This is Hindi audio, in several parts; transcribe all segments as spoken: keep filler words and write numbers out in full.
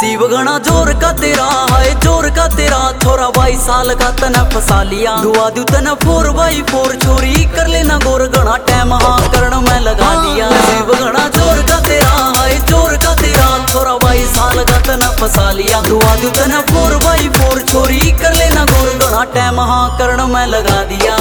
नसीब घना जोर का तेरा है, जोर का तेरा छोरा बाईस साल का तना फसा लिया। दुआ दू तना फोर बाई फोर छोरी कर लेना गोर घना टाइम हाँ करण में लगा दिया। नसीब घना जोर का तेरा है, जोर का तेरा छोरा बाईस साल का तना फसा लिया। दुआ दू तना फोर बाई फोर छोरी कर लेना गोर घना टाइम हाँ करण में लगा दिया।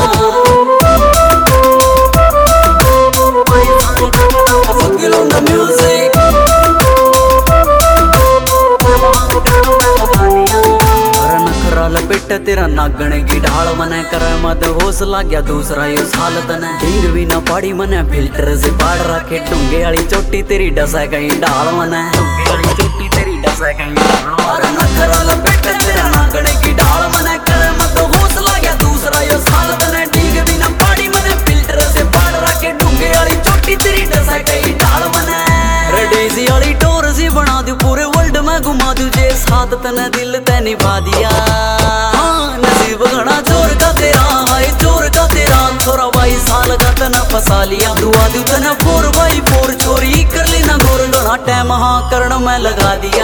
लपेट तेरा नागण की ढाल मने कर मत होश लाग गया दूसरा यो साल तने। ढींग भी ना पाड़ी मने फिल्टर से पाड़ रखे डूंगे वाली चोटी तेरी डसा कहीं ढाल मने। डूंगे वाली चोटी तेरी डसा कहीं ढाल नखरा लपेट तेरा नागण की ढाल मने कर मत होश लाग गया दूसरा यो साल तने। ढींग भी ना पाड़ी मने फिल्टर से पाड़ रखे डूंगे वाली चोटी तेरी डसा कहीं ढाल मने। रेडेसी वाली टोर सी बना दू पूरे वर्ल्ड में घुमा दू जे साथ तने दिल ते निभा दिया। नसीब घना जोर का तेरा है, जोर का तेरा छोरा बाईस साल का तना फसा लिया। दुआ दू तना फोर बाई फोर छोरी कर लेना गोर घना टाइम हाँ करण में लगा दिया।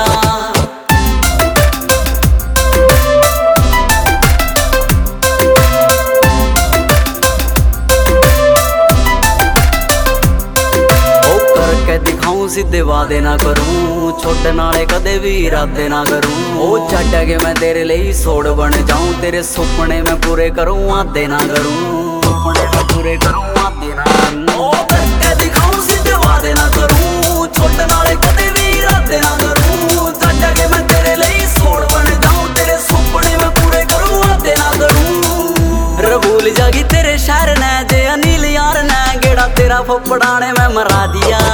दिखाऊं सीधे वादे ना करूं, छोटे नाले कदे भी इरादे ना करूं। ओ छड्ड के मैं तेरे लिए सोड़ बन जाऊं, तेरे सुपने में पूरे करूं आधे ना करूं। सुपने में पूरे करूं आधे ना करूं। ओ करके दिखाऊं सीधे वादे ना करूं, छोटे नाले कदे भी इरादे ना करूं। छड्ड के मैं तेरे लिए सोड़ बन जाऊं, तेरे सुपने में पूरे करूं आधे ना करूं। रबूल जागी तेरे शहर ने जे अनिल यार ने गेड़ा तेरा फपड़ाने में मरा दिया।